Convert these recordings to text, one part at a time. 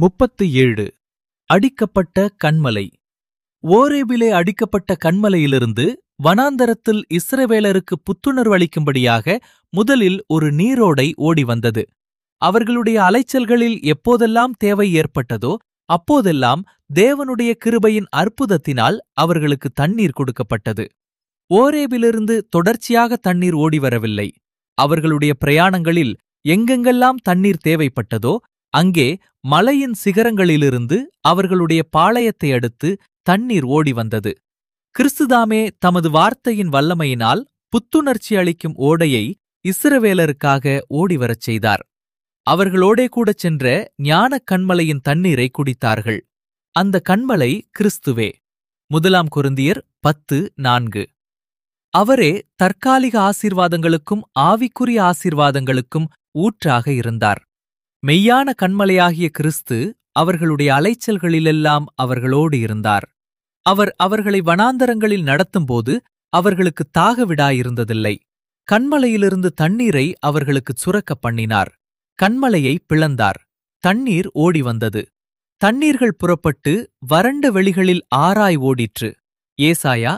37 அடிக்கப்பட்ட கன்மலை. ஓரேபிலே அடிக்கப்பட்ட கன்மலையிலிருந்து வனாந்தரத்தில் இஸ்ரவேலருக்கு புத்துணர்வு அளிக்கும்படியாக முதலில் ஒரு நீரோடை ஓடி வந்தது. அவர்களுடைய அலைச்சல்களில் எப்போதெல்லாம் தேவை ஏற்பட்டதோ அப்போதெல்லாம் தேவனுடைய கிருபையின் அற்புதத்தினால் அவர்களுக்கு தண்ணீர் கொடுக்கப்பட்டது. ஓரேபிலிருந்து தொடர்ச்சியாக தண்ணீர் ஓடிவரவில்லை. அவர்களுடைய பிரயாணங்களில் எங்கெங்கெல்லாம் தண்ணீர் தேவைப்பட்டதோ அங்கே மலையின் சிகரங்களிலிருந்து அவர்களுடைய பாளையத்தை அடுத்து தண்ணீர் ஓடி வந்தது. கிறிஸ்துதாமே தமது வார்த்தையின் வல்லமையினால் புத்துணர்ச்சி அளிக்கும் ஓடையை இஸ்ரவேலருக்காக ஓடிவரச் செய்தார். அவர்களோடே கூடச் சென்ற ஞானக் கன்மலையின் தண்ணீரை குடித்தார்கள். அந்த கன்மலை கிறிஸ்துவே. 1 கொரிந்தியர் 10:4. அவரே தற்காலிக ஆசீர்வாதங்களுக்கும் ஆவிக்குரிய ஆசீர்வாதங்களுக்கும் ஊற்றாக இருந்தார். மெய்யான கன்மலையாகிய கிறிஸ்து அவர்களுடைய அலைச்சல்களிலெல்லாம் அவர்களோடு இருந்தார். அவர் அவர்களை வனாந்தரங்களில் நடத்தும்போது அவர்களுக்கு தாகவிடாயிருந்ததில்லை. கன்மலையிலிருந்து தண்ணீரை அவர்களுக்குச் சுரக்கப் பண்ணினார். கன்மலையை பிளந்தார். தண்ணீர் ஓடி வந்தது. தண்ணீர்கள் புறப்பட்டு வறண்ட வெளிகளில் ஆறாய் ஓடிற்று. ஏசாயா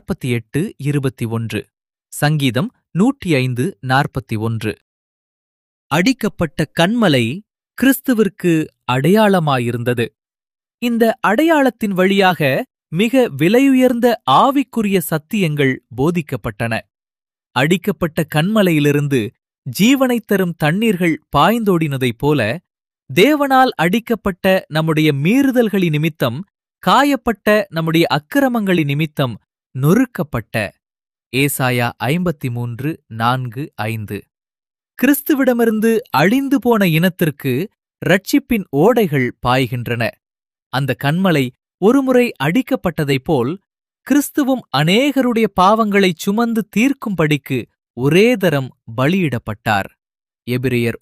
48:21. சங்கீதம் 105:41. அடிக்கப்பட்ட கன்மலை கிறிஸ்துவிற்கு அடையாளமாயிருந்தது. இந்த அடையாளத்தின் வழியாக மிக விலையுயர்ந்த ஆவிக்குரிய சத்தியங்கள் போதிக்கப்பட்டன. அடிக்கப்பட்ட கன்மலையிலிருந்து ஜீவனைத் தரும் தண்ணீர்கள் பாய்ந்தோடினதைப் போல தேவனால் அடிக்கப்பட்ட நம்முடைய மீறுதல்களின் நிமித்தம், காயப்பட்ட நம்முடைய அக்கிரமங்களின் நிமித்தம் நொறுக்கப்பட்ட ஏசாயா 53:4-5. கிறிஸ்துவிடமிருந்து அழிந்து போன இனத்திற்கு இரட்சிப்பின் ஓடைகள் பாய்கின்றன. அந்த கன்மலை ஒருமுறை அடிக்கப்பட்டதைப் போல் கிறிஸ்துவும் அநேகருடைய பாவங்களைச் சுமந்து தீர்க்கும்படிக்கு ஒரே தரம் பலியிடப்பட்டார். எபிரெயர்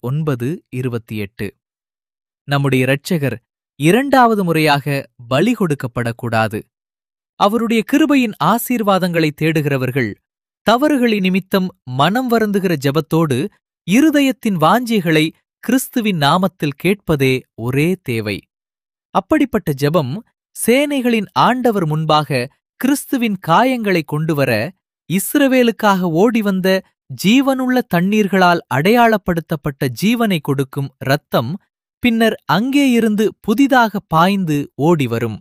9:28. நம்முடைய இரட்சகர் இரண்டாவது முறையாக பலி கொடுக்கப்படக்கூடாது. அவருடைய கிருபையின் ஆசீர்வாதங்களை தேடுகிறவர்கள் தவறுகளின் நிமித்தம் மனம் வருந்துகிற ஜெபத்தோடு இருதயத்தின் வாஞ்சைகளை கிறிஸ்துவின் நாமத்தில் கேட்பதே ஒரே தேவை. அப்படிப்பட்ட ஜெபம் சேனைகளின் ஆண்டவர் முன்பாக கிறிஸ்துவின் காயங்களை கொண்டுவர இஸ்ரவேலுக்காக ஓடிவந்த ஜீவனுள்ள தண்ணீர்களால் அடையாளப்படுத்தப்பட்ட ஜீவனை கொடுக்கும் இரத்தம் பின்னர் அங்கேயிருந்து புதிதாக பாய்ந்து ஓடிவரும்.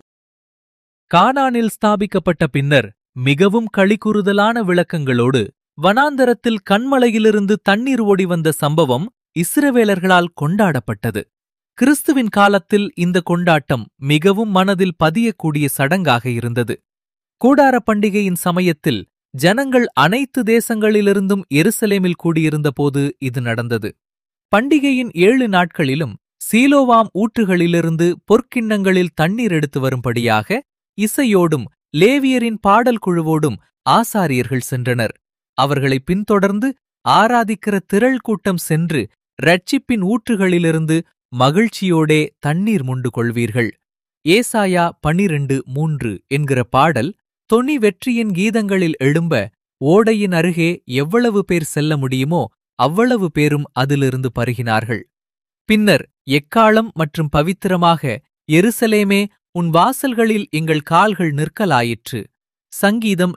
கானானில் ஸ்தாபிக்கப்பட்ட பின்னர் மிகவும் களிகூறுதலான விளக்கங்களோடு வனாந்தரத்தில் கன்மலையிலிருந்து தண்ணீர் ஓடி வந்த சம்பவம் இஸ்ரவேலர்களால் கொண்டாடப்பட்டது. கிறிஸ்துவின் காலத்தில் இந்த கொண்டாட்டம் மிகவும் மனதில் பதியக்கூடிய சடங்காக இருந்தது. கூடார பண்டிகையின் சமயத்தில் ஜனங்கள் அனைத்து தேசங்களிலிருந்தும் எருசலேமில் கூடியிருந்தபோது இது நடந்தது. பண்டிகையின் 7 நாட்களிலும் சீலோவாம் ஊற்றுகளிலிருந்து பொற்கிண்ணங்களில் தண்ணீர் எடுத்து வரும்படியாக இசையோடும் லேவியரின் பாடல் குழுவோடும் ஆசாரியர்கள் சென்றனர். அவர்களை பின்தொடர்ந்து ஆராதிக்கிற திரள் கூட்டம் சென்று இரட்சிப்பின் ஊற்றுகளிலிருந்து மகிழ்ச்சியோடே தண்ணீர் முண்டு கொள்வீர்கள். ஏசாயா 12:3 என்கிற பாடல் தொனி வெற்றியின் கீதங்களில் எழும்ப ஓடையின் அருகே எவ்வளவு பேர் செல்ல முடியுமோ அவ்வளவு பேரும் அதிலிருந்து பருகினார்கள். பின்னர் எக்காளம் மற்றும் பவித்திரமாக எருசலேமே உன் வாசல்களில் எங்கள் கால்கள் நிற்கலாயிற்று. சங்கீதம்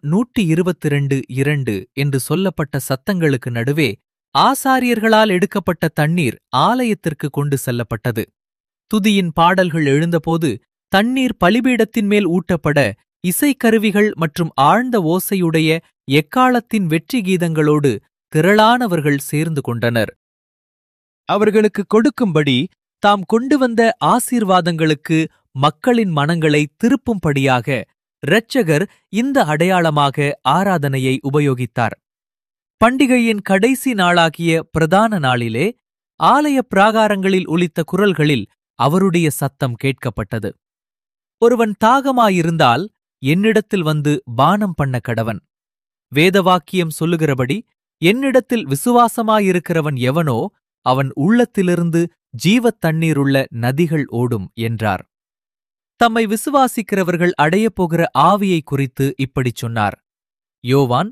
122:2 என்று சொல்லப்பட்ட சத்தங்களுக்கு நடுவே ஆசாரியர்களால் எடுக்கப்பட்ட தண்ணீர் ஆலயத்திற்கு கொண்டு செல்லப்பட்டது. துதியின் பாடல்கள் எழுந்தபோது தண்ணீர் பலிபீடத்தின் மேல் ஊட்டப்பட இசைக்கருவிகள் மற்றும் ஆழ்ந்த ஓசையுடைய எக்காளத்தின் வெற்றி கீதங்களோடு திரளானவர்கள் சேர்ந்து கொண்டனர். அவர்களுக்கு கொடுக்கும்படி தாம் கொண்டு வந்த ஆசீர்வாதங்களுக்கு மக்களின் மனங்களை திருப்பும்படியாக இரட்சகர் இந்த அடையாளமாக ஆராதனையை உபயோகித்தார். பண்டிகையின் கடைசி நாளாகிய பிரதான நாளிலே ஆலய பிராகாரங்களில் ஒலித்த குரல்களில் அவருடைய சத்தம் கேட்கப்பட்டது. ஒருவன் தாகமாயிருந்தால் என்னிடத்தில் வந்து பானம் பண்ண கடவன். வேதவாக்கியம் சொல்லுகிறபடி என்னிடத்தில் விசுவாசமாயிருக்கிறவன் எவனோ அவன் உள்ளத்திலிருந்து ஜீவத் தண்ணீருள்ள நதிகள் ஓடும் என்றார். தம்மை விசுவாசிக்கிறவர்கள் அடையப்போகிற ஆவியை குறித்து இப்படிச் சொன்னார். யோவான்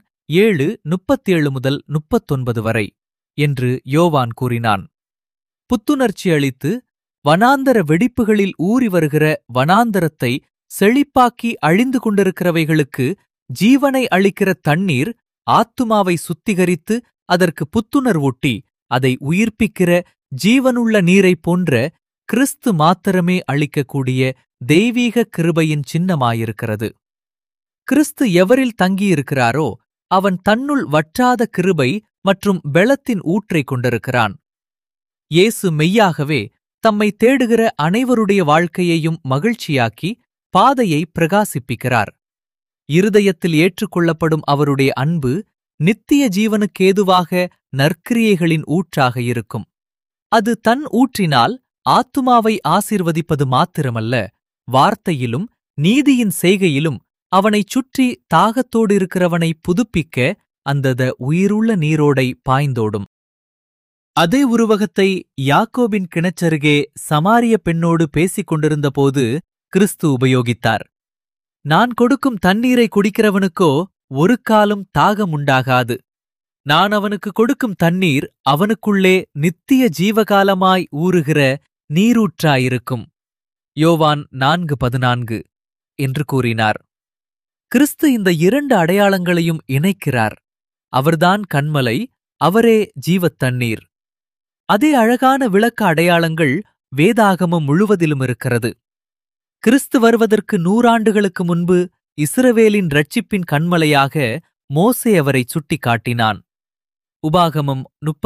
7:37-39 வரை என்று யோவான் கூறினான். புத்துணர்ச்சி அளித்து வனாந்தர வெடிப்புகளில் ஊறி வருகிற வனாந்தரத்தை செழிப்பாக்கி அழிந்து கொண்டிருக்கிறவைகளுக்கு ஜீவனை அளிக்கிற தண்ணீர் ஆத்துமாவை சுத்திகரித்து அதற்கு புத்துணர்வூட்டி அதை உயிர்ப்பிக்கிற ஜீவனுள்ள நீரைப் போன்ற கிறிஸ்து மாத்திரமே அளிக்கக்கூடிய தெய்வீக கிருபையின் சின்னமாயிருக்கிறது. கிறிஸ்து எவரில் தங்கியிருக்கிறாரோ அவன் தன்னுள் வற்றாத கிருபை மற்றும் பெலத்தின் ஊற்றைக் கொண்டிருக்கிறான். இயேசு மெய்யாகவே தம்மை தேடுகிற அனைவருடைய வாழ்க்கையையும் மகிழ்ச்சியாக்கி பாதையை பிரகாசிப்பிக்கிறார். இருதயத்தில் ஏற்றுக்கொள்ளப்படும் அவருடைய அன்பு நித்திய ஜீவனுக்கேதுவாக நற்கிரியைகளின் ஊற்றாக இருக்கும். அது தன் ஊற்றினால் ஆத்துமாவை ஆசீர்வதிப்பது மாத்திரமல்ல, வார்த்தையிலும் நீதியின் செய்கையிலும் அவனைச் சுற்றி தாகத்தோடு இருக்கிறவனை புதுப்பிக்க அந்தத உயிருள்ள நீரோடை பாய்ந்தோடும். அதே உருவகத்தை யாக்கோபின் கிணற்றருகே சமாரிய பெண்ணோடு பேசிக் கொண்டிருந்தபோது கிறிஸ்து உபயோகித்தார். நான் கொடுக்கும் தண்ணீரை குடிக்கிறவனுக்கோ ஒரு காலும் தாகம் உண்டாகாது. நான் அவனுக்கு கொடுக்கும் தண்ணீர் அவனுக்குள்ளே நித்திய ஜீவகாலமாய் ஊறுகிற நீரூற்றாயிருக்கும். யோவான் 4:14 என்று கூறினார். கிறிஸ்து இந்த 2 அடையாளங்களையும் இணைக்கிறார். அவர்தான் கன்மலை, அவரே ஜீவத் தண்ணீர். அதே அழகான விளக்க அடையாளங்கள் வேதாகமம் முழுவதிலும் இருக்கிறது. கிறிஸ்து வருவதற்கு 100 ஆண்டுகளுக்கு முன்பு இஸ்ரவேலின் இரட்சிப்பின் கன்மலையாக மோசே அவரை சுட்டிக்காட்டினான். உபாகமம்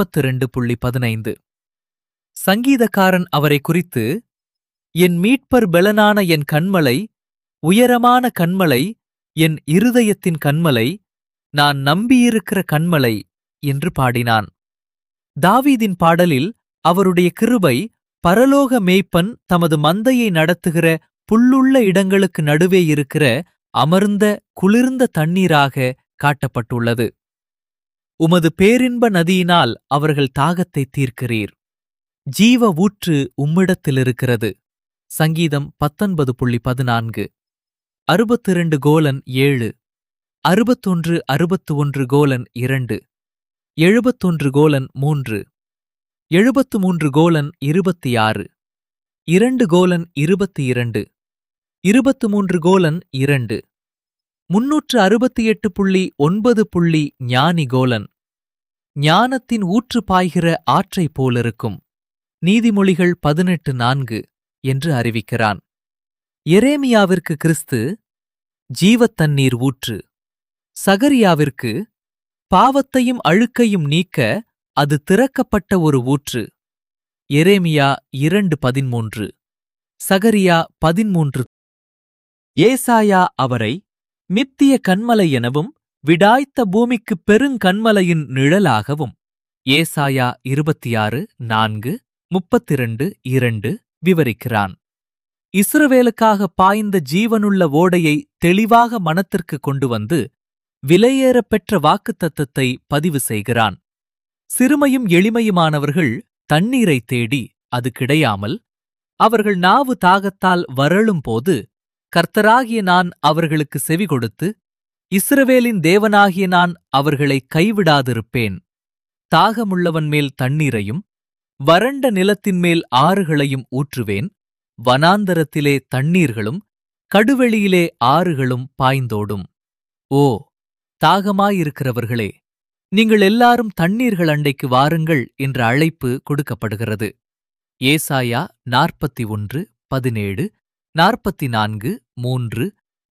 32:15. சங்கீதக்காரன் அவரை குறித்து, என் மீட்பர் பெலனான என் கன்மலை, உயரமான கன்மலை, என் இருதயத்தின் கன்மலை, நான் நம்பியிருக்கிற கன்மலை என்று பாடினான். தாவீதின் பாடலில் அவருடைய கிருபை பரலோக மேய்ப்பன் தமது மந்தையை நடத்துகிற புல்லுள்ள இடங்களுக்கு நடுவே இருக்கிற அமர்ந்த குளிர்ந்த தண்ணீராக காட்டப்பட்டுள்ளது. உமது பேரின்ப நதியினால் அவர்கள் தாகத்தை தீர்க்கிறீர். ஜீவ ஊற்று உம்மிடத்திலிருக்கிறது. சங்கீதம் 19:14. 62:7, 61:2, 71:3, 73:26, 2:22, 23:2, 368.9 ஞானி கோலன். ஞானத்தின் ஊற்று பாய்கிற ஆற்றைப் போலிருக்கும். நீதிமொழிகள் 18:4 என்று அறிவிக்கிறான். எரேமியாவிற்கு கிறிஸ்து ஜீவத்தண்ணீர் ஊற்று. சகரியாவிற்கு பாவத்தையும் அழுக்கையும் நீக்க அது திறக்கப்பட்ட ஒரு ஊற்று. எரேமியா 2:13, சகரியா 13. ஏசாயா அவரை மித்திய கன்மலை எனவும் விடாய்த்த பூமிக்குப் பெருங்கன்மலையின் நிழலாகவும் ஏசாயா 26:4, 32:2 விவரிக்கிறான். இஸ்ரவேலுக்காக பாய்ந்த ஜீவனுள்ள ஓடையை தெளிவாக மனத்திற்கு கொண்டு வந்து விலையேறப்பெற்ற வாக்குத்தத்தத்தை பதிவு செய்கிறான். சிறுமையும் எளிமையுமானவர்கள் தண்ணீரைத் தேடி அது கிடையாமல் அவர்கள் நாவு தாகத்தால் வறளும்போது கர்த்தராகிய நான் அவர்களுக்கு செவி கொடுத்து இஸ்ரவேலின் தேவனாகிய நான் அவர்களை கைவிடாதிருப்பேன். தாகமுள்ளவன் மேல் தண்ணீரையும் வறண்ட நிலத்தின்மேல் ஆறுகளையும் ஊற்றுவேன். வனாந்தரத்திலே தண்ணீர்களும் கடுவெளியிலே ஆறுகளும் பாய்ந்தோடும். ஓ, தாகமாயிருக்கிறவர்களே, நீங்கள் எல்லாரும் தண்ணீர்கள் அண்டைக்கு வாருங்கள் என்ற அழைப்பு கொடுக்கப்படுகிறது. ஏசாயா 41:17, 44:3,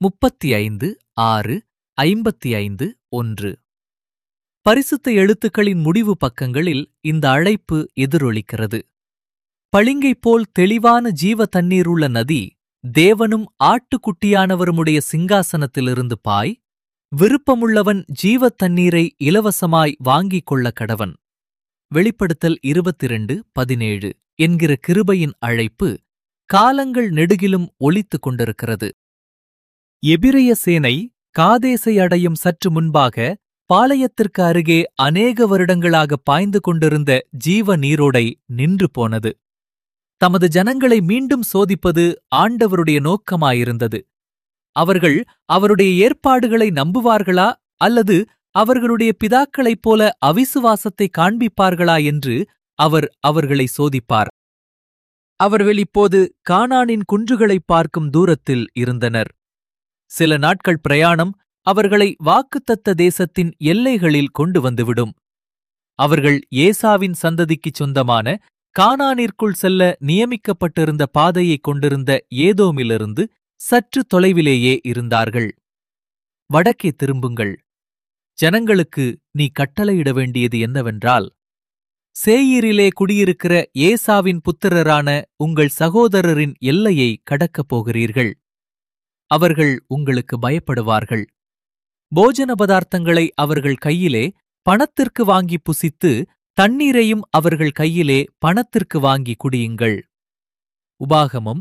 35:6, 55:1. பரிசுத்த எழுத்துக்களின் முடிவு பக்கங்களில் இந்த அழைப்பு எதிரொலிக்கிறது. பளிங்கைப் போல் தெளிவான ஜீவ தண்ணீருள்ள நதி தேவனும் ஆட்டுக்குட்டியானவருமுடைய சிங்காசனத்திலிருந்து பாய், விருப்பமுள்ளவன் ஜீவத் தண்ணீரை இலவசமாய் வாங்கிக் கொள்ள கடவன். வெளிப்படுத்தல் 22:17 என்கிற கிருபையின் அழைப்பு காலங்கள் நெடுகிலும் ஒலித்துக் கொண்டிருக்கிறது. எபிரெய சேனை காதேசை அடையும் சற்று முன்பாக பாளையத்திற்கு அருகே அநேக வருடங்களாக பாய்ந்து கொண்டிருந்த ஜீவ நீரோடை நின்று போனது. தமது ஜனங்களை மீண்டும் சோதிப்பது ஆண்டவருடைய நோக்கமாயிருந்தது. அவர்கள் அவருடைய ஏற்பாடுகளை நம்புவார்களா அல்லது அவர்களுடைய பிதாக்களைப் போல அவிசுவாசத்தை காண்பிப்பார்களா என்று அவர் அவர்களை சோதிப்பார். அவர்கள் இப்போது கானானின் குன்றுகளைப் பார்க்கும் தூரத்தில் இருந்தனர். சில நாட்கள் பிரயாணம் அவர்களை வாக்குத்தத்த தேசத்தின் எல்லைகளில் கொண்டு வந்துவிடும். அவர்கள் ஏசாவின் சந்ததிக்குச் சொந்தமான கானானிற்குள் செல்ல நியமிக்கப்பட்டிருந்த பாதையைக் கொண்டிருந்த ஏதோமிலிருந்து சற்று தொலைவிலேயே இருந்தார்கள். வடக்கே திரும்புங்கள். ஜனங்களுக்கு நீ கட்டளையிட வேண்டியது என்னவென்றால், சேயீரிலே குடியிருக்கிற ஏசாவின் புத்திரரான உங்கள் சகோதரரின் எல்லையை கடக்கப் போகிறீர்கள். அவர்கள் உங்களுக்கு பயப்படுவார்கள். போஜன பதார்த்தங்களை அவர்கள் கையிலே பணத்திற்கு வாங்கி புசித்து, தண்ணீரையும் அவர்கள் கையிலே பணத்திற்கு வாங்கி குடியுங்கள். உபாகமம்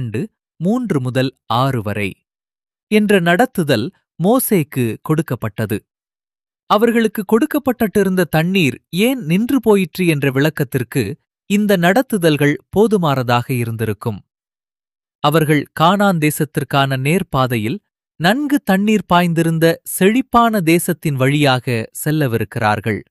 2:3-6 வரை என்ற நடத்துதல் மோசேக்கு கொடுக்கப்பட்டது. அவர்களுக்கு கொடுக்கப்பட்டிருந்த தண்ணீர் ஏன் நின்று போயிற்று என்ற விளக்கத்திற்கு இந்த நடத்துதல்கள் போதுமானதாக இருந்திருக்கும். அவர்கள் கானான் தேசத்திற்கான நேர்பாதையில் நன்கு தண்ணீர் பாய்ந்திருந்த செழிப்பான தேசத்தின் வழியாக செல்லவிருக்கிறார்கள்.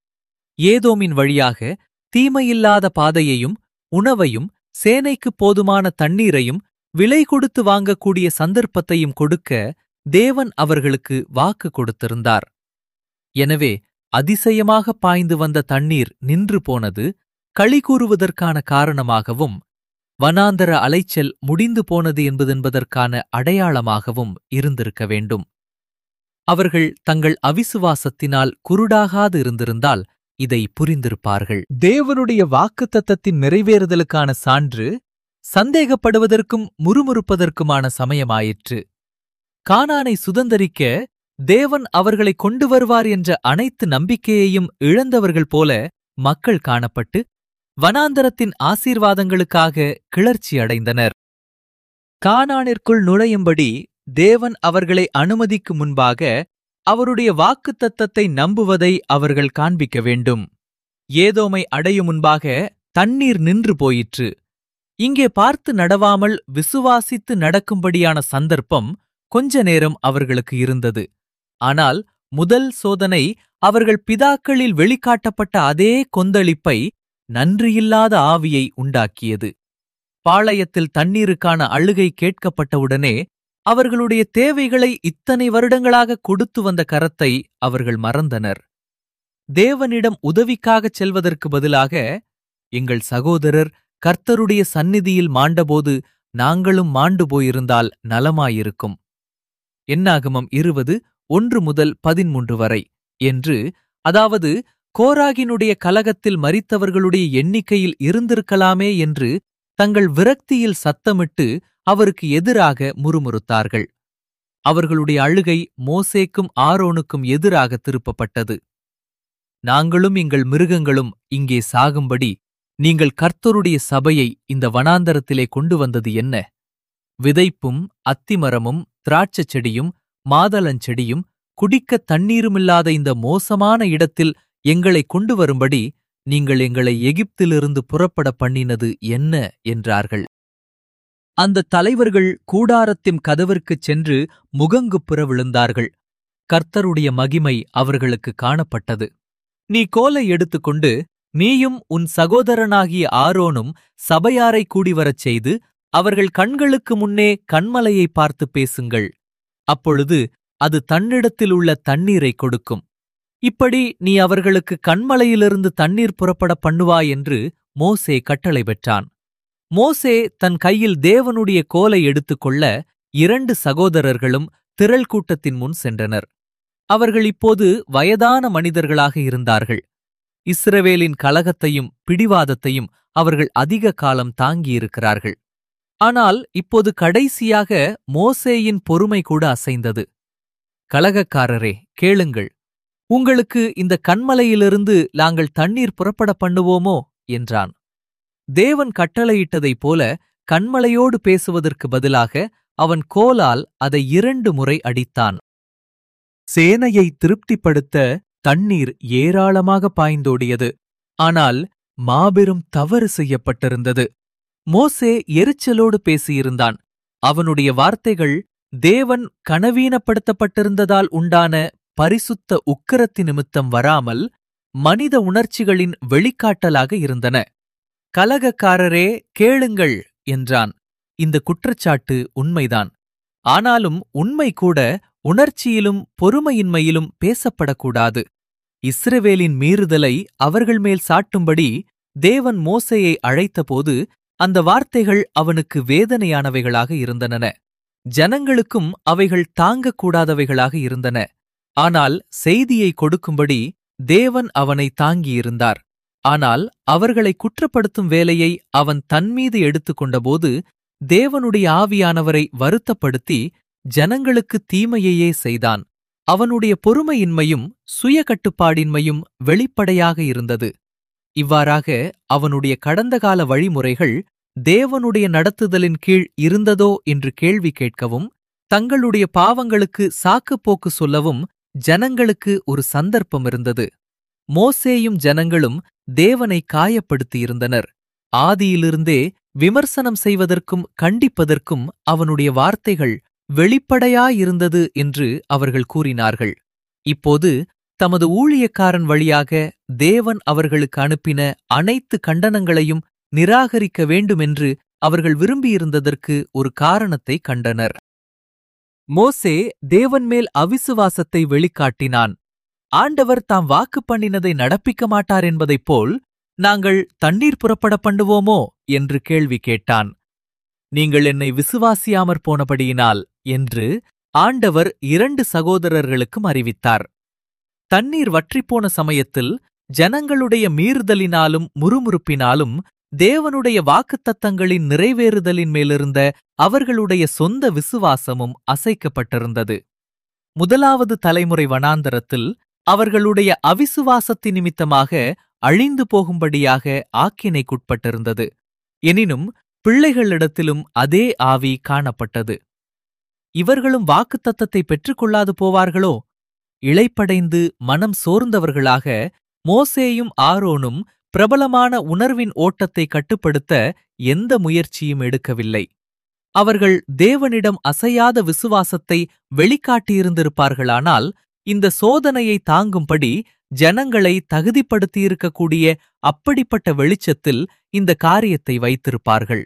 ஏதோமின் வழியாக தீமையில்லாத பாதையையும் உணவையும் சேனைக்குப் போதுமான தண்ணீரையும் விலை கொடுத்து வாங்கக்கூடிய சந்தர்ப்பத்தையும் கொடுக்க தேவன் அவர்களுக்கு வாக்கு கொடுத்திருந்தார். எனவே அதிசயமாக பாய்ந்து வந்த தண்ணீர் நின்று போனது களி கூறுவதற்கான காரணமாகவும், வனாந்தர அலைச்சல் முடிந்து போனது என்பதென்பதற்கான அடையாளமாகவும் இருந்திருக்க வேண்டும். அவர்கள் தங்கள் அவிசுவாசத்தினால் குருடாகாது இருந்திருந்தால் இதை புரிந்திருப்பார்கள். தேவனுடைய வாக்குத்தத்தத்தின் நிறைவேறுதலுக்கான சான்று சந்தேகப்படுவதற்கும் முறுமுறுப்பதற்குமான சமயமாயிற்று. கானானை சுதந்தரிக்க தேவன் அவர்களை கொண்டு வருவார் என்ற அனைத்து நம்பிக்கையையும் இழந்தவர்கள் போல மக்கள் காணப்பட்டு வனாந்தரத்தின் ஆசீர்வாதங்களுக்காக கிளர்ச்சி அடைந்தனர். கானானிற்குள் நுழையும்படி தேவன் அவர்களை அனுமதிக்கும் முன்பாக அவருடைய வாக்குத்தத்தத்தை நம்புவதை அவர்கள் காண்பிக்க வேண்டும். ஏதோமை அடையும் முன்பாக தண்ணீர் நின்று போயிற்று. இங்கே பார்த்து நடவாமல் விசுவாசித்து நடக்கும்படியான சந்தர்ப்பம் கொஞ்ச நேரம் அவர்களுக்கு இருந்தது. ஆனால் முதல் சோதனை அவர்கள் பிதாக்களில் வெளிக்காட்டப்பட்ட அதே கொந்தளிப்பை, நன்றியில்லாத ஆவியை உண்டாக்கியது. பாளையத்தில் தண்ணீருக்கான அழுகை கேட்கப்பட்டவுடனே அவர்களுடைய தேவைகளை இத்தனை வருடங்களாக கொடுத்து வந்த கரத்தை அவர்கள் மறந்தனர். தேவனிடம் உதவிக்காகச் செல்வதற்கு பதிலாக, எங்கள் சகோதரர் கர்த்தருடைய சந்நிதியில் மாண்டபோது நாங்களும் மாண்டு போயிருந்தால் நலமாயிருக்கும். என்னாகமம் 20:1-13 வரை என்று, அதாவது கோராகினுடைய கலகத்தில் மரித்தவர்களுடைய எண்ணிக்கையில் இருந்திருக்கலாமே என்று தங்கள் விரக்தியில் சத்தமிட்டு அவருக்கு எதிராக முறுமுறுத்தார்கள். அவர்களுடைய அழுகை மோசேக்கும் ஆரோனுக்கும் எதிராக திருப்பப்பட்டது. நாங்களும் எங்கள் மிருகங்களும் இங்கே சாகும்படி நீங்கள் கர்த்தருடைய சபையை இந்த வனாந்தரத்திலே கொண்டு வந்தது என்ன? விதைப்பும் அத்திமரமும் திராட்சச் செடியும் மாதளஞ்செடியும் குடிக்கத் தண்ணீருமில்லாத இந்த மோசமான இடத்தில் எங்களை கொண்டு வரும்படி நீங்கள் எங்களை எகிப்திலிருந்து புறப்பட பண்ணினது என்ன என்றார்கள். அந்த தலைவர்கள் கூடாரத்தின் கதவிற்குச் சென்று முகங்குப்புற விழுந்தார்கள். கர்த்தருடைய மகிமை அவர்களுக்கு காணப்பட்டது. நீ கோலை எடுத்துக்கொண்டு நீயும் உன் சகோதரனாகிய ஆரோனும் சபையாரை கூடிவரச் செய்து அவர்கள் கண்களுக்கு முன்னே கன்மலையை பார்த்து பேசுங்கள். அப்பொழுது அது தன்னிடத்தில் உள்ள தண்ணீரை கொடுக்கும். இப்படி நீ அவர்களுக்கு கன்மலையிலிருந்து தண்ணீர் புறப்பட பண்ணுவாய் என்று மோசே கட்டளை பெற்றான். மோசே தன் கையில் தேவனுடைய கோலை எடுத்துக்கொள்ள 2 சகோதரர்களும் திரள் கூட்டத்தின் முன் சென்றனர். அவர்கள் இப்போது வயதான மனிதர்களாக இருந்தார்கள். இஸ்ரவேலின் கலகத்தையும் பிடிவாதத்தையும் அவர்கள் அதிக காலம் தாங்கியிருக்கிறார்கள். ஆனால் இப்போது கடைசியாக மோசேயின் பொறுமை கூட அசைந்தது. கலகக்காரரே, கேளுங்கள். உங்களுக்கு இந்த கன்மலையிலிருந்து நாங்கள் தண்ணீர் புறப்பட பண்ணுவோமோ என்றான். தேவன் கட்டளையிட்டதைப் போல கன்மலையோடு பேசுவதற்கு பதிலாக அவன் கோலால் அதை 2 முறை அடித்தான். சேனையை திருப்திப்படுத்த தண்ணீர் ஏராளமாக பாய்ந்தோடியது. ஆனால் மாபெரும் தவறு செய்யப்பட்டிருந்தது. மோசே எரிச்சலோடு பேசியிருந்தான். அவனுடைய வார்த்தைகள் தேவன் கனவீனப்படுத்தப்பட்டிருந்ததால் உண்டான பரிசுத்த உக்கிரத்தி நிமித்தம் வராமல் மனித உணர்ச்சிகளின் வெளிக்காட்டலாக இருந்தன. கலகக்காரரே கேளுங்கள் என்றான். இந்த குற்றச்சாட்டு உண்மைதான். ஆனாலும் உண்மை கூட உணர்ச்சியிலும் பொறுமையின்மையிலும் பேசப்படக்கூடாது. இஸ்ரவேலின் மீறுதலை அவர்கள் மேல் சாட்டும்படி தேவன் மோசேயை அழைத்தபோது அந்த வார்த்தைகள் அவனுக்கு வேதனையானவைகளாக இருந்தன. ஜனங்களுக்கும் அவைகள் தாங்கக்கூடாதவைகளாக இருந்தன. ஆனால் செய்தியை கொடுக்கும்படி தேவன் அவனை தாங்கியிருந்தார். ஆனால் அவர்களை குற்றப்படுத்தும் வேலையை அவன் தன்மீது எடுத்துக்கொண்டபோது தேவனுடைய ஆவியானவரை வருத்தப்படுத்தி ஜனங்களுக்கு தீமையையே செய்தான். அவனுடைய பொறுமையின்மையும் சுய கட்டுப்பாடின்மையும் வெளிப்படையாக இருந்தது. இவ்வாறாக அவனுடைய கடந்த கால வழிமுறைகள் தேவனுடைய நடத்துதலின் கீழ் இருந்ததோ என்று கேள்வி கேட்கவும், தங்களுடைய பாவங்களுக்கு சாக்குப்போக்கு சொல்லவும் ஜனங்களுக்கு ஒரு சந்தர்ப்பம் இருந்தது. மோசேயும் ஜனங்களும் தேவனை காயப்படுத்தியிருந்தனர். ஆதியிலிருந்தே விமர்சனம் செய்வதற்கும் கண்டிப்பதற்கும் அவனுடைய வார்த்தைகள் வெளிப்படையாயிருந்தது என்று அவர்கள் கூறினார்கள். இப்போது தமது ஊழியக்காரன் வழியாக தேவன் அவர்களுக்கு அனுப்பின அனைத்து கண்டனங்களையும் நிராகரிக்க வேண்டுமென்று அவர்கள் விரும்பியிருந்ததற்கு ஒரு காரணத்தை கண்டனர். மோசே தேவன் மேல் அவிசுவாசத்தை வெளிக்காட்டினான். ஆண்டவர் தாம் வாக்கு பண்ணினதை நடப்பிக்க மாட்டார் என்பதைப் போல் நாங்கள் தண்ணீர் புறப்பட பண்ணுவோமோ என்று கேள்வி கேட்டான். நீங்கள் என்னை விசுவாசியாமற் போனபடியினால் என்று ஆண்டவர் 2 சகோதரர்களுக்கும் அறிவித்தார். தண்ணீர் வற்றிப்போன சமயத்தில் ஜனங்களுடைய மீறுதலினாலும் முறுமுறுப்பினாலும் தேவனுடைய வாக்குத்தத்தங்களின் நிறைவேறுதலின் மேலிருந்த அவர்களுடைய சொந்த விசுவாசமும் அசைக்கப்பட்டிருந்தது. முதலாவது தலைமுறை வனாந்தரத்தில் அவர்களுடைய அவிசுவாசத்தின் நிமித்தமாக அழிந்து போகும்படியாக ஆக்கினைக்குட்பட்டிருந்தது. எனினும் பிள்ளைகளிடத்திலும் அதே ஆவி காணப்பட்டது. இவர்களும் வாக்குத்தத்தத்தை பெற்றுக்கொள்ளாது போவார்களோ? இளைப்படைந்து மனம் சோர்ந்தவர்களாக மோசேயும் ஆரோனும் பிரபலமான உணர்வின் ஓட்டத்தை கட்டுப்படுத்த எந்த முயற்சியும் எடுக்கவில்லை. அவர்கள் தேவனிடம் அசையாத விசுவாசத்தை வெளிக்காட்டியிருந்திருப்பார்களானால் இந்த சோதனையை தாங்கும்படி ஜனங்களை தகுதிப்படுத்தியிருக்கக்கூடிய அப்படிப்பட்ட வெளிச்சத்தில் இந்த காரியத்தை வைத்திருப்பார்கள்.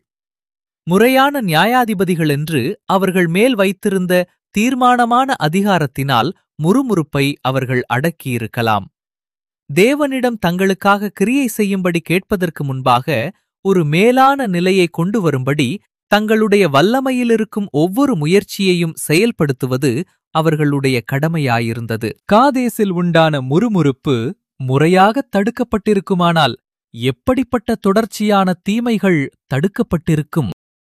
முறையான நியாயாதிபதிகளென்று அவர்கள் மேல் வைத்திருந்த தீர்மானமான அதிகாரத்தினால் முறுமுறுப்பை அவர்கள் அடக்கியிருக்கலாம். தேவனிடம் தங்களுக்காக கிரியை செய்யும்படி கேட்பதற்கு முன்பாக ஒரு மேலான நிலையை கொண்டு வரும்படி தங்களுடைய வல்லமையிலிருக்கும் ஒவ்வொரு முயற்சியையும் செயல்படுத்துவது அவர்களுடைய கடமையாயிருந்தது. காதேசில் உண்டான முறுமுறுப்பு முறையாக தடுக்கப்பட்டிருக்குமானால் எப்படிப்பட்ட தொடர்ச்சியான தீமைகள் தடுக்கப்பட்டிருக்கும்?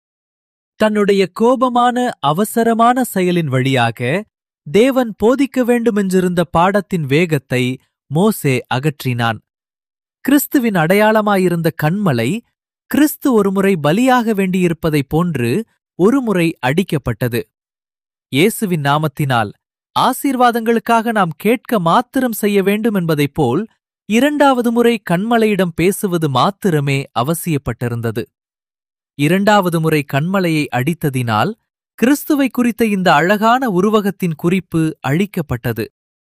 தன்னுடைய கோபமான அவசரமான செயலின் வழியாக தேவன் போதிக்க வேண்டுமென்றிருந்த பாடத்தின் வேகத்தை மோசே அகற்றினான். கிறிஸ்துவின் அடையாளமாயிருந்த கன்மலை கிறிஸ்து ஒருமுறை பலியாக வேண்டியிருப்பதைப் போன்று ஒருமுறை அடிக்கப்பட்டது. இயேசுவின் நாமத்தினால் ஆசீர்வாதங்களுக்காக நாம் கேட்க மாத்திரம் செய்ய வேண்டும் என்பதைப் போல் 2வது முறை கன்மலையிடம் பேசுவது மாத்திரமே அவசியப்பட்டிருந்தது. 2வது முறை கன்மலையை அடித்ததினால் கிறிஸ்துவை குறித்த இந்த அழகான உருவகத்தின் குறிப்பு அழிக்கப்பட்டது.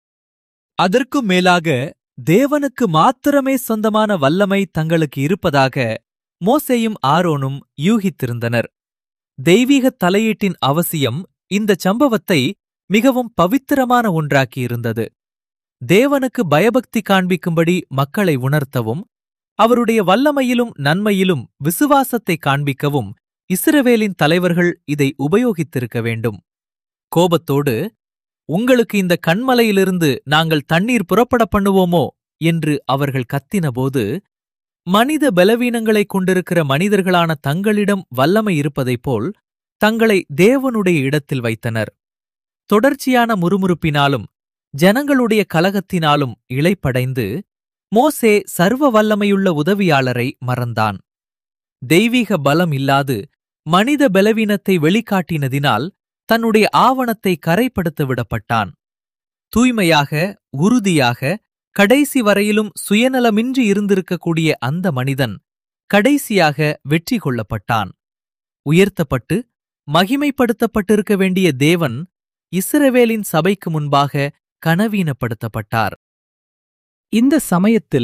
அதற்கும் மேலாக தேவனுக்கு மாத்திரமே சொந்தமான வல்லமை தங்களுக்கு இருப்பதாக மோசேயும் ஆரோனும் யூகித்திருந்தனர். தெய்வீகத் தலையீட்டின் அவசியம் இந்த சம்பவத்தை மிகவும் பவித்திரமான ஒன்றாக்கியிருந்தது. தேவனுக்கு பயபக்தி காண்பிக்கும்படி மக்களை உணர்த்தவும் அவருடைய வல்லமையிலும் நன்மையிலும் விசுவாசத்தை காண்பிக்கவும் இஸ்ரவேலின் தலைவர்கள் இதை உபயோகித்திருக்க வேண்டும். கோபத்தோடு, உங்களுக்கு இந்த கன்மலையிலிருந்து நாங்கள் தண்ணீர் புறப்பட பண்ணுவோமோ என்று அவர்கள் கத்தினபோது, மனித பலவீனங்களைக் கொண்டிருக்கிற மனிதர்களான தங்களிடம் வல்லமை இருப்பதைப் போல் தங்களை தேவனுடைய இடத்தில் வைத்தனர். தொடர்ச்சியான முறுமுறுப்பினாலும் ஜனங்களுடைய கலகத்தினாலும் இளைப்படைந்து மோசே சர்வ வல்லமையுள்ள உதவியாளரை மறந்தான். தெய்வீக பலம் இல்லாது மனித பலவீனத்தை வெளிக்காட்டினதினால் தன்னுடைய ஆவணத்தை கரைப்படுத்த விடப்பட்டான். தூய்மையாக, உறுதியாக, கடைசி வரையிலும் சுயநலமின்றி இருந்திருக்கக்கூடிய அந்த மனிதன் கடைசியாக வெற்றி கொள்ளப்பட்டான். உயர்த்தப்பட்டு மகிமைப்படுத்தப்பட்டிருக்க வேண்டிய தேவன் இஸ்ரவேலின் சபைக்கு முன்பாக கனவீனப்படுத்தப்பட்டார். இந்த சமயத்தில்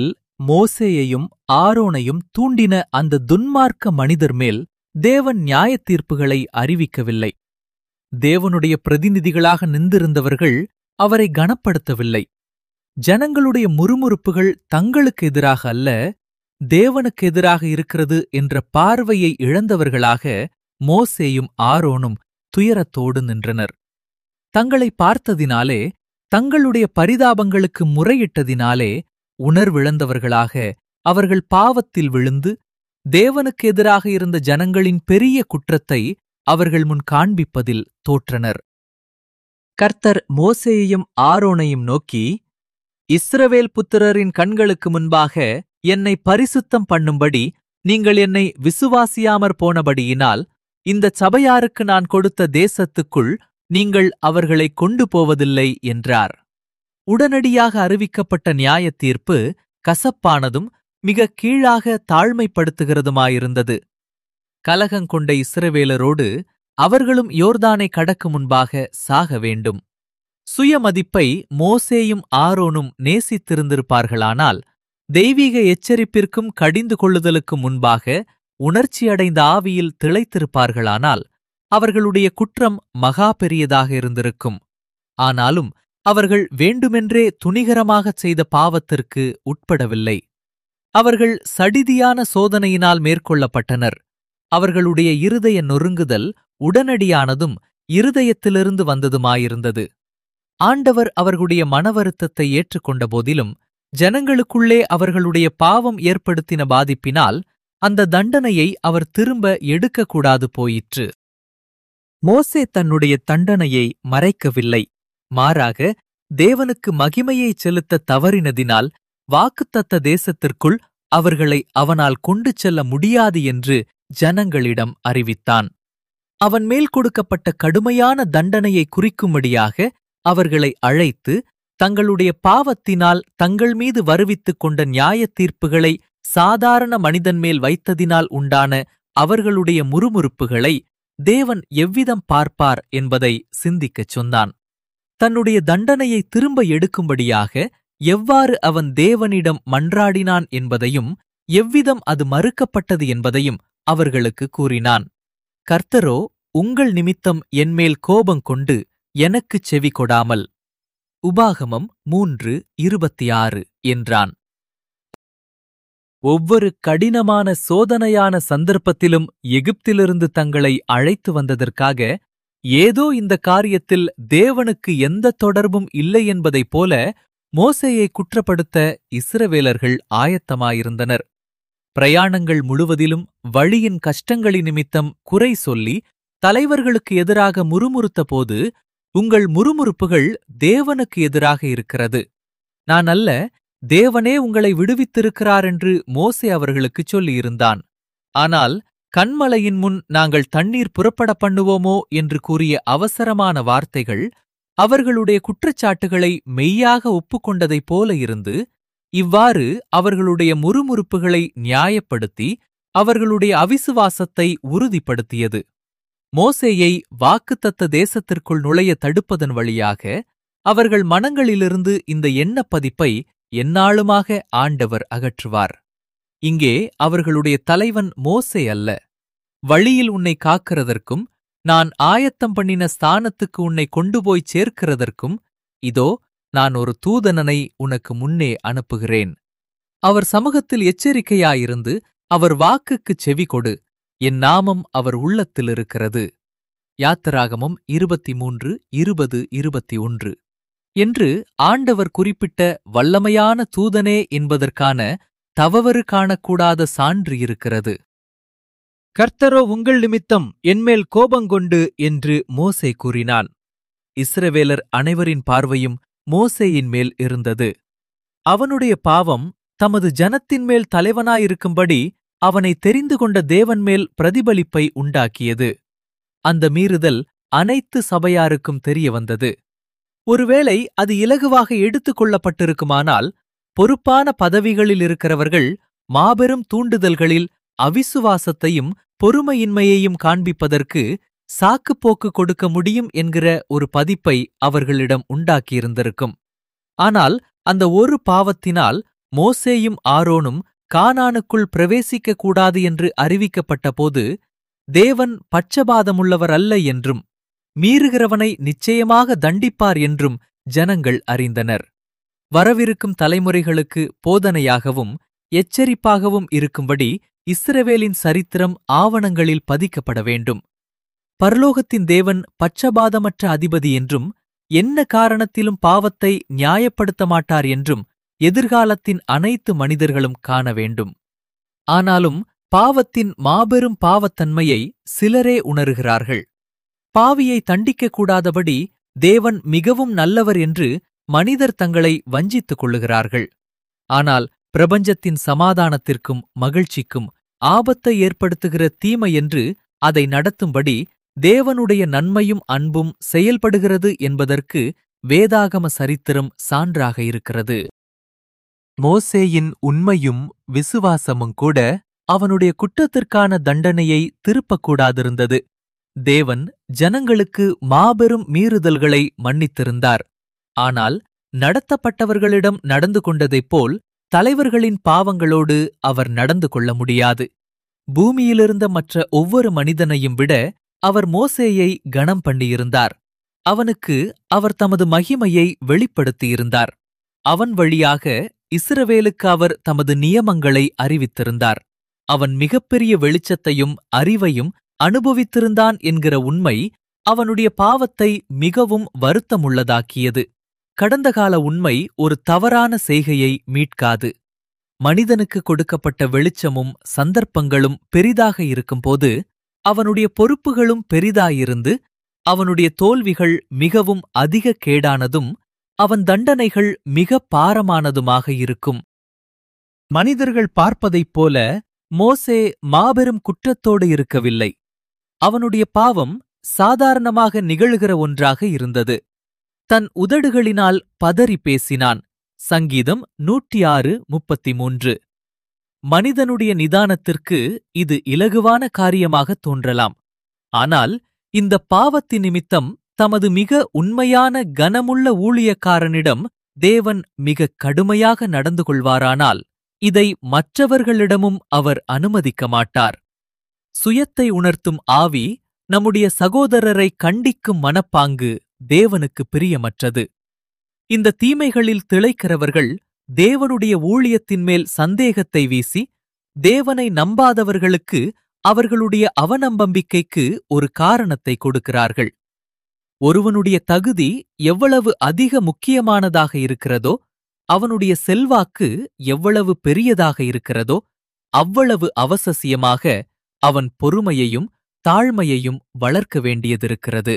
மோசேயையும் ஆரோனையும் தூண்டின அந்த துன்மார்க்க மனிதர் மேல் தேவன் நியாயத் தீர்ப்புகளை அறிவிக்கவில்லை. தேவனுடைய பிரதிநிதிகளாக நின்றிருந்தவர்கள் அவரை கனப்படுத்தவில்லை. ஜனங்களுடைய முறுமுறுப்புகள் தங்களுக்கு எதிராக அல்ல, தேவனுக்கு எதிராக இருக்கிறது என்ற பார்வையை இழந்தவர்களாக மோசேயும் ஆரோனும் துயரத்தோடு நின்றனர். தங்களை பார்த்ததினாலே, தங்களுடைய பரிதாபங்களுக்கு முறையிட்டதினாலே உணர்விழந்தவர்களாக அவர்கள் பாவத்தில் விழுந்து, தேவனுக்கு எதிராக இருந்த ஜனங்களின் பெரிய குற்றத்தை அவர்கள் முன் காண்பிப்பதில் தோற்றனர். கர்த்தர் மோசேயையும் ஆரோனையும் நோக்கி, இஸ்ரவேல் புத்திரரின் கண்களுக்கு முன்பாக என்னை பரிசுத்தம் பண்ணும்படி நீங்கள் என்னை விசுவாசியாமற் போனபடியினால், இந்த சபையாருக்கு நான் கொடுத்த தேசத்துக்குள் நீங்கள் அவர்களை கொண்டு போவதில்லை என்றார். உடனடியாக அறிவிக்கப்பட்ட நியாயத் தீர்ப்பு கசப்பானதும் மிக கீழாக தாழ்மைப்படுத்துகிறதுமாயிருந்தது. கலகங்கொண்ட இஸ்ரவேலரோடு அவர்களும் யோர்தானை கடக்கு முன்பாக சாக வேண்டும். சுயமதிப்பை மோசேயும் ஆரோனும் நேசித்திருந்திருப்பார்களானால், தெய்வீக எச்சரிப்பிற்கும் கடிந்து கொள்ளுதலுக்கும் முன்பாக உணர்ச்சியடைந்த ஆவியில் திளைத்திருப்பார்களானால், அவர்களுடைய குற்றம் மகா பெரியதாக இருந்திருக்கும். ஆனாலும் அவர்கள் வேண்டுமென்றே துணிகரமாகச் செய்த பாவத்திற்கு உட்படவில்லை. அவர்கள் சடிதியான சோதனையினால் மேற்கொள்ளப்பட்டனர். அவர்களுடைய இருதய நொறுங்குதல் உடனடியானதும் இருதயத்திலிருந்து வந்ததுமாயிருந்தது. ஆண்டவர் அவர்களுடைய மனவருத்தத்தை ஏற்றுக்கொண்ட போதிலும், ஜனங்களுக்குள்ளே அவர்களுடைய பாவம் ஏற்படுத்தின பாதிப்பினால் அந்த தண்டனையை அவர் திரும்ப எடுக்கக்கூடாது போயிற்று. மோசே தன்னுடைய தண்டனையை மறைக்கவில்லை. மாறாக தேவனுக்கு மகிமையைச் செலுத்த தவறினதினால் வாக்குத்தத்த தேசத்திற்குள் அவர்களை அவனால் கொண்டு செல்ல முடியாது என்று ஜனங்களிடம் அறிவித்தான். அவன் மேல் கொடுக்கப்பட்ட கடுமையான தண்டனையை குறிக்கும்படியாக அவர்களை அழைத்து, தங்களுடைய பாவத்தினால் தங்கள் மீது வருவித்துக் கொண்ட நியாயத் தீர்ப்புகளை சாதாரண மனிதன் மேல் வைத்ததினால் உண்டான அவர்களுடைய முறுமுறுப்புகளை தேவன் எவ்விதம் பார்ப்பார் என்பதை சிந்திக்கச் சொன்னான். தன்னுடைய தண்டனையை திரும்ப எடுக்கும்படியாக எவ்வாறு அவன் தேவனிடம் மன்றாடினான் என்பதையும், எவ்விதம் அது மறுக்கப்பட்டது என்பதையும் அவர்களுக்கு கூறினான். கர்த்தரோ உங்கள் நிமித்தம் என்மேல் கோபங்கொண்டு எனக்குச் செவி கொடாமல் உபாகமம் 3:26 என்றான். ஒவ்வொரு கடினமான சோதனையான சந்தர்ப்பத்திலும் எகிப்திலிருந்து தங்களை அழைத்து வந்ததற்காக ஏதோ இந்த காரியத்தில் தேவனுக்கு எந்த தொடர்பும் இல்லை என்பதைப் போல மோசேயை குற்றப்படுத்த இஸ்ரவேலர்கள் ஆயத்தமாயிருந்தனர். பிரயாணங்கள் முழுவதிலும் வழியின் கஷ்டங்களின் நிமித்தம் குறை சொல்லி தலைவர்களுக்கு எதிராக முறுமுறுத்தபோது, உங்கள் முறுமுறுப்புகள் தேவனுக்கு எதிராக இருக்கிறது, நான் அல்ல, தேவனே உங்களை விடுவித்திருக்கிறார் என்று மோசே அவர்களுக்குச் சொல்லியிருந்தான். ஆனால் கன்மலையின் முன் நாங்கள் தண்ணீர் புறப்பட பண்ணுவோமோ என்று கூறிய அவசரமான வார்த்தைகள் அவர்களுடைய குற்றச்சாட்டுகளை மெய்யாக ஒப்புக்கொண்டதைப் போல இருந்து, இவ்வாறு அவர்களுடைய முறுமுறுப்புகளை நியாயப்படுத்தி அவர்களுடைய அவிசுவாசத்தை உறுதிப்படுத்தியது. மோசேயை வாக்குத்தத்த தேசத்திற்குள் நுழைய தடுப்பதன் வழியாக அவர்கள் மனங்களிலிருந்து இந்த எண்ணப்பதிப்பை எந்நாளுமாக ஆண்டவர் அகற்றுவார். இங்கே அவர்களுடைய தலைவன் மோசே அல்ல. வழியில் உன்னை காக்கிறதற்கும், நான் ஆயத்தம் பண்ணின ஸ்தானத்துக்கு உன்னை கொண்டு போய் சேர்க்கிறதற்கும், இதோ நான் ஒரு தூதனனை உனக்கு முன்னே அனுப்புகிறேன். அவர் சமூகத்தில் எச்சரிக்கையாயிருந்து அவர் வாக்குக்குச் செவி கொடு, என் நாமம் அவர் உள்ளத்தில் இருக்கிறது. யாத்திராகமம் 23:20-21 என்று ஆண்டவர் குறிப்பிட்ட வல்லமையான தூதனே என்பதற்கான தவறு காணக்கூடாத சான்று இருக்கிறது. கர்த்தரோ உங்கள் நிமித்தம் என்மேல் கோபங்கொண்டு என்று மோசே கூறினான். இஸ்ரவேலர் அனைவரின் பார்வையும் மோசேயின் மேல் இருந்தது. அவனுடைய பாவம் தமது ஜனத்தின் மேல் தலைவனாயிருக்கும்படி அவனை தெரிந்து கொண்ட தேவன் மேல் பிரதிபலிப்பை உண்டாக்கியது. அந்த மீறுதல் அனைத்து சபையாருக்கும் தெரிய வந்தது. ஒருவேளை அது இலகுவாக எடுத்துக் கொள்ளப்பட்டிருக்குமானால், பொறுப்பான பதவிகளில் இருக்கிறவர்கள் மாபெரும் தூண்டுதல்களில் அவிசுவாசத்தையும் பொறுமையின்மையையும் காண்பிப்பதற்கு சாக்குப்போக்கு கொடுக்க முடியும் என்கிற ஒரு பதிப்பை அவர்களிடம் உண்டாக்கியிருந்திருக்கும். ஆனால் அந்த ஒரு பாவத்தினால் மோசேயும் ஆரோனும் கானானுக்குள் பிரவேசிக்க கூடாது என்று அறிவிக்கப்பட்டபோது தேவன் பட்சபாதமுள்ளவர் அல்ல என்றும் மீறுகிறவனை நிச்சயமாக தண்டிப்பார் என்றும் ஜனங்கள் அறிந்தனர். வரவிருக்கும் தலைமுறைகளுக்கு போதனையாகவும் எச்சரிப்பாகவும் இருக்கும்படி இஸ்ரவேலின் சரித்திரம் ஆவணங்களில் பதிக்கப்பட வேண்டும். பரலோகத்தின் தேவன் பட்சபாதமற்ற அதிபதி என்றும் என்ன காரணத்திலும் பாவத்தை நியாயப்படுத்த மாட்டார் என்றும் எதிர்காலத்தின் அனைத்து மனிதர்களும் காண வேண்டும். ஆனாலும் பாவத்தின் மாபெரும் பாவத்தன்மையை சிலரே உணர்கிறார்கள். பாவியை தண்டிக்கக் கூடாதபடி தேவன் மிகவும் நல்லவர் என்று மனிதர் தங்களை வஞ்சித்துக் கொள்ளுகிறார்கள். ஆனால் பிரபஞ்சத்தின் சமாதானத்திற்கும் மகிழ்ச்சிக்கும் ஆபத்தை ஏற்படுத்துகிற தீமை என்று அதை நடத்தும்படி தேவனுடைய நன்மையும் அன்பும் செயல்படுகிறது என்பதற்கு வேதாகம சரித்திரம் சான்றாக இருக்கிறது. மோசேயின் உண்மையும் விசுவாசமும் கூட அவனுடைய குற்றத்திற்கான தண்டனையை திருப்பக்கூடாதிருந்தது. தேவன் ஜனங்களுக்கு மாபெரும் மீறுதல்களை மன்னித்திருந்தார். ஆனால் நடத்தப்பட்டவர்களிடம் நடந்து கொண்டதைப் போல் தலைவர்களின் பாவங்களோடு அவர் நடந்து கொள்ள முடியாது. பூமியிலிருந்த மற்ற ஒவ்வொரு மனிதனையும் விட அவர் மோசேயை கனம் பண்ணியிருந்தார். அவனுக்கு அவர் தமது மகிமையை வெளிப்படுத்தியிருந்தார். அவன் வழியாக இஸ்ரவேலுக்கு அவர் தமது நியமங்களை அறிவித்திருந்தார். அவன் மிகப்பெரிய வெளிச்சத்தையும் அறிவையும் அனுபவித்திருந்தான் என்கிற உண்மை அவனுடைய பாவத்தை மிகவும் வருத்தமுள்ளதாக்கியது. கடந்த கால உண்மை ஒரு தவறான செய்கையை மீட்காது. மனிதனுக்கு கொடுக்கப்பட்ட வெளிச்சமும் சந்தர்ப்பங்களும் பெரிதாக இருக்கும்போது அவனுடைய பொறுப்புகளும் பெரிதாயிருந்து அவனுடைய தோல்விகள் மிகவும் அதிக கேடானதும் அவன் தண்டனைகள் மிக பாரமானதுமாக இருக்கும். மனிதர்கள் பார்ப்பதைப் போல மோசே மாபெரும் குற்றத்தோடு இருக்கவில்லை. அவனுடைய பாவம் சாதாரணமாக நிகழுகிற ஒன்றாக இருந்தது. தன் உதடுகளினால் பதறி பேசினான். சங்கீதம் 106:33. மனிதனுடைய நிதானத்திற்கு இது இலகுவான காரியமாகத் தோன்றலாம். ஆனால் இந்த பாவத்தின் நிமித்தம் தமது மிக உண்மையான கனமுள்ள ஊழியக்காரனிடம் தேவன் மிக கடுமையாக நடந்து கொள்வாரானால் இதை மற்றவர்களிடமும் அவர் அனுமதிக்க மாட்டார். சுயத்தை உணர்த்தும் ஆவி நம்முடைய சகோதரரை கண்டிக்கும் மனப்பாங்கு தேவனுக்கு பிரியமற்றது. இந்த தீமைகளில் திளைக்கிறவர்கள் தேவனுடைய ஊழியத்தின் மேல் சந்தேகத்தை வீசி தேவனை நம்பாதவர்களுக்கு அவர்களுடைய அவநம்பம்பிக்கைக்கு ஒரு காரணத்தை கொடுக்கிறார்கள். ஒருவனுடைய தகுதி எவ்வளவு அதிக முக்கியமானதாக இருக்கிறதோ, அவனுடைய செல்வாக்கு எவ்வளவு பெரியதாக இருக்கிறதோ, அவ்வளவு அவசியமாக அவன் பொறுமையையும் தாழ்மையையும் வளர்க்க வேண்டியதிருக்கிறது.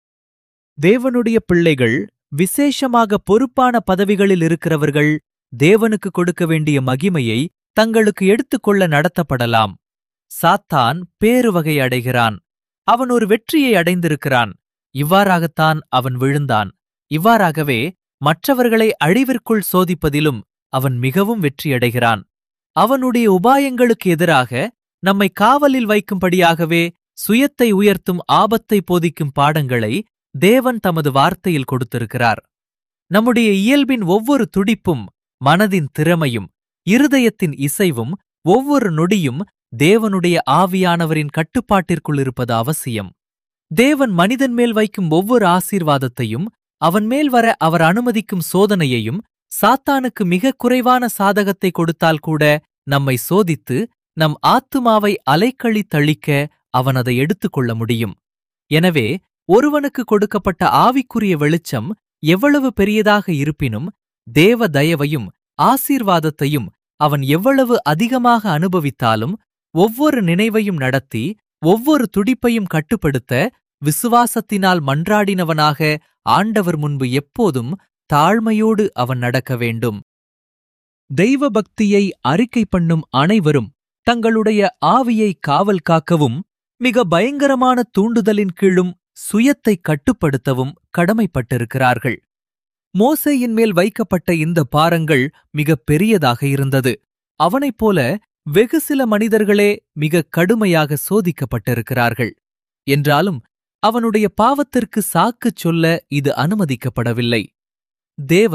தேவனுடைய பிள்ளைகள், விசேஷமாக பொறுப்பான பதவிகளில் இருக்கிறவர்கள் தேவனுக்கு கொடுக்க வேண்டிய மகிமையை தங்களுக்கு எடுத்துக்கொள்ள நடத்தப்படலாம். சாத்தான் பேருவகை அடைகிறான். அவன் ஒரு வெற்றியை அடைந்திருக்கிறான். இவ்வாறாகத்தான் அவன் விழுந்தான். இவ்வாறாகவே மற்றவர்களை அழிவிற்குள் சோதிப்பதிலும் அவன் மிகவும் வெற்றியடைகிறான். அவனுடைய உபாயங்களுக்கு எதிராக நம்மை காவலில் வைக்கும்படியாகவே சுயத்தை உயர்த்தும் ஆபத்தை போதிக்கும் பாடங்களை தேவன் தமது வார்த்தையில் கொடுத்திருக்கிறார். நம்முடைய இயல்பின் ஒவ்வொரு துடிப்பும், மனதின் திறமையும், இருதயத்தின் இசைவும், ஒவ்வொரு நொடியும் தேவனுடைய ஆவியானவரின் கட்டுப்பாட்டிற்குள் இருப்பது அவசியம். தேவன் மனிதன் மேல் வைக்கும் ஒவ்வொரு ஆசீர்வாதத்தையும், அவன் மேல் வர அவர் அனுமதிக்கும் சோதனையையும், சாத்தானுக்கு மிக குறைவான சாதகத்தை கொடுத்தால் கூட நம்மை சோதித்து நம் ஆத்துமாவை அலைக்கழித்தழிக்க அவன் அதை எடுத்துக்கொள்ள முடியும். எனவே ஒருவனுக்கு கொடுக்கப்பட்ட ஆவிக்குரிய வெளிச்சம் எவ்வளவு பெரியதாக இருப்பினும் தேவ தயவையும் ஆசீர்வாதத்தையும் அவன் எவ்வளவு அதிகமாக அனுபவித்தாலும் ஒவ்வொரு நினைவையும் நடத்தி ஒவ்வொரு துடிப்பையும் கட்டுப்படுத்த விசுவாசத்தினால் மன்றாடினவனாக ஆண்டவர் முன்பு எப்போதும் தாழ்மையோடு அவன் நடக்க வேண்டும். தெய்வ பக்தியை அறிக்கை பண்ணும் அனைவரும் தங்களுடைய ஆவியை காவல் காக்கவும் மிக பயங்கரமான தூண்டுதலின் கீழும் சுயத்தை கட்டுப்படுத்தவும் கடமைப்பட்டிருக்கிறார்கள். மோசேயின் மேல் வைக்கப்பட்ட இந்த பாரங்கள் மிக பெரியதாக இருந்தது. அவனைப் போல வெகு சில மனிதர்களே மிக கடுமையாக சோதிக்கப்பட்டிருக்கிறார்கள். என்றாலும் அவனுடைய பாவத்திற்கு சாக்குச் சொல்ல இது அனுமதிக்கப்படவில்லை. தேவன்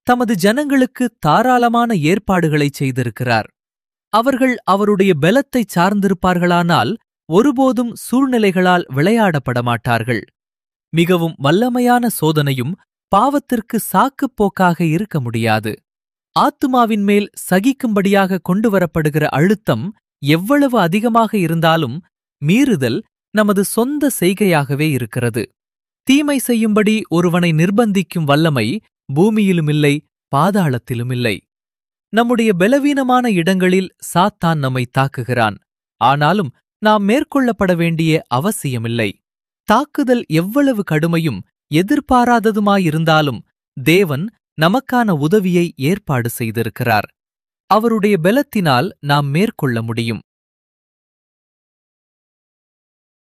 தமது ஜனங்களுக்கு தாராளமான ஏற்பாடுகளைச் செய்திருக்கிறார். அவர்கள் அவருடைய பெலத்தை சார்ந்திருப்பார்களானால் ஒருபோதும் சூழ்நிலைகளால் விளையாடப்பட மாட்டார்கள். மிகவும் வல்லமையான சோதனையும் பாவத்திற்கு சாக்குப்போக்காக இருக்க முடியாது. ஆத்துமாவின் மேல் சகிக்கும்படியாக கொண்டுவரப்படுகிற அழுத்தம் எவ்வளவு அதிகமாக இருந்தாலும் மீறுதல் நமது சொந்த செய்கையாகவே இருக்கிறது. தீமை செய்யும்படி ஒருவனை நிர்பந்திக்கும் வல்லமை பூமியிலுமில்லை, பாதாளத்திலுமில்லை. நம்முடைய பலவீனமான இடங்களில் சாத்தான் நம்மை தாக்குகிறான். ஆனாலும் நாம் மேற்கொள்ளப்பட வேண்டிய அவசியமில்லை. தாக்குதல் எவ்வளவு கடுமையும் எதிர்பாராததுமாயிருந்தாலும் தேவன் நமக்கான உதவியை ஏற்பாடு செய்திருக்கிறார். அவருடைய பெலத்தினால் நாம் மேற்கொள்ள முடியும்.